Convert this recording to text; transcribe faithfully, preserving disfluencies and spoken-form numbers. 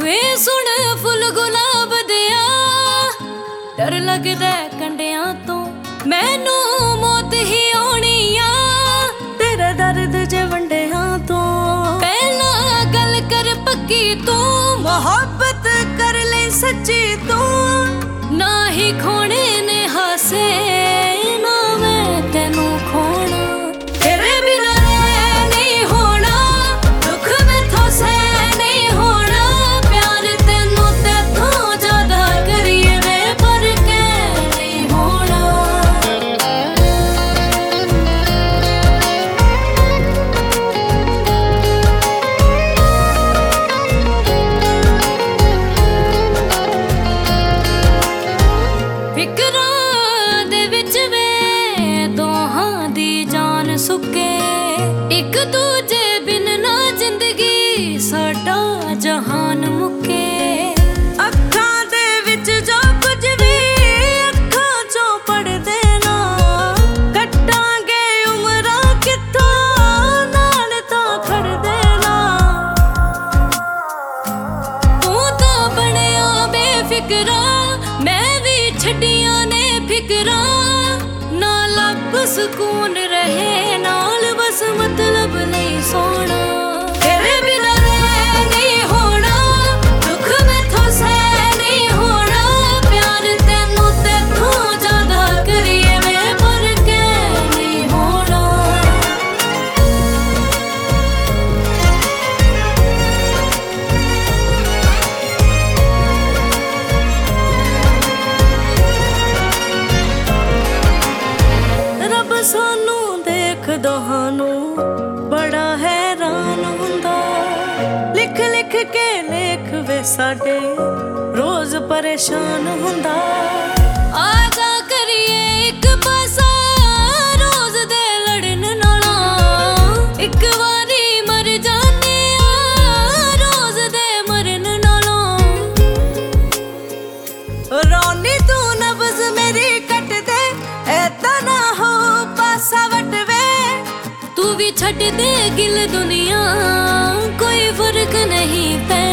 ਵੇ ਸੁਣ ਫੁੱਲ ਗੁਲਾਬ ਦਿਆ ਡਰ ਲੱਗਦਾ ਕੰਡਿਆਂ ਤੋਂ ਮੈਨੂੰ ਮੌਤ ਹੀ ਆਉਣੀ ਆ ਤੇਰਾ ਦਰਦ ਜੇ ਵੰਡਿਆਂ ਤੋਂ ਪਹਿਲਾਂ ਗੱਲ ਕਰ ਪੱਕੀ ਤੂੰ ਮੁਹੱਬਤ ਕਰ ਲੈ ਸੱਚੀ ਤੂੰ ਨਾ ਹੀ ਖੋਣੇ ਨੇ ਹਾਸੇ ਨਾ ਮੈਂ ਤੈਨੂੰ ਖੋਣਾ ਤੇਰੇ ਬਿਨਾਂ ਰਹਿ ਨਹੀਂ ਹੋਣਾ ਦੁੱਖ ਮੈਥੋਂ ਸਹਿ ਨਹੀਂ ਹੋਣਾ ਪਿਆਰ ਤੈਨੂੰ ਤੇਥੋਂ ਜ਼ਿਆਦਾ ਕਰੀਏ ਵੇ ਪਰ ਕਹਿ ਨਹੀਂ ਹੋਣਾ ਫਿਕਰਾਂ ਦੇ ਵਿੱਚ ਵੇ ਦੋਹਾਂ ਦੀ ਜਾਨ ਸੁੱਕੇ ਇੱਕ ਦੂਜੇ ਬਿਨ ਨਾ ਜ਼ਿੰਦਗੀ ਸਾਡਾ ਜਹਾਨ ਮੁੱਕੇ ਅੱਖਾਂ ਦੇ ਵਿੱਚ ਜੋ ਕੁਝ ਵੀ ਅੱਖਾਂ ਚੋਂ ਪੜਦੇ ਨਾ ਕੱਟਾਂਗੇ ਉਮਰਾਂ ਕਿੱਥੋਂ ਨਾਲ ਤਾਂ ਖੜਦੇ ਨਾ ਤੂੰ ਤਾਂ ਬਣਿਆ ਬੇਫਿਕਰਾ ਮੈਂ ਵੀ ਛੱਡੀਆਂ ਨੇ ਫਿਕਰਾਂ ਨਾ ਲੱਭ ਸਕੂਨ ਰਹੇ ਨਾਲ ਬਸ ਮਤਲਬ ਨਹੀਂ ਸੋਣਾ ਤੇਰੇ ਬਿਨਾਂ ਰਹਿ ਨਹੀਂ ਹੋਣਾ ਦੁੱਖ ਮੈਥੋਂ ਸਹਿ ਨਹੀਂ ਹੋਣਾ ਪਿਆਰ ਤੈਨੂੰ ਤੇਥੋਂ ਜ਼ਿਆਦਾ ਕਰੀਏ ਵੇ ਪਰ ਕਹਿ ਨਹੀਂ ਹੋਣਾ ਰੱਬ ਸਾਨੂੰ ਦੇਖ ਦੋਹਾਂ ਨੂੰ ਬੜਾ ਹੈਰਾਨ ਹੁੰਦਾ ਲਿਖ ਲਿਖ ਕੇ ਲੇਖ ਵੇ ਸਾਡੇ ਰੋਜ਼ ਪਰੇਸ਼ਾਨ ਹੁੰਦਾ ਆ ਜਾ ਕਰੀਏ ਇੱਕ ਪਾਸਾ ਰੋਜ਼ ਦੇ ਲੜਨ ਨਾਲੋਂ ਇੱਕ ਵਾਰੀ ਮਰ ਜਾਨੇ ਆ ਰੋਜ਼ ਦੇ ਮਰਨ ਨਾਲੋਂ ਰੋਨੀ ਤੂੰ ਨਬਜ਼ ਮੇਰੀ ਕੱਟ ਦੇ ਐਦਾਂ ਨਾ ਹੋ ਪਾਸਾ ਵਟਵੇ ਤੂੰ ਵੀ ਛੱਡ ਦੇ ਗਿਲ ਦੁਨੀਆ ਕੋਈ ਫਰਕ ਨਹੀਂ ਪੈ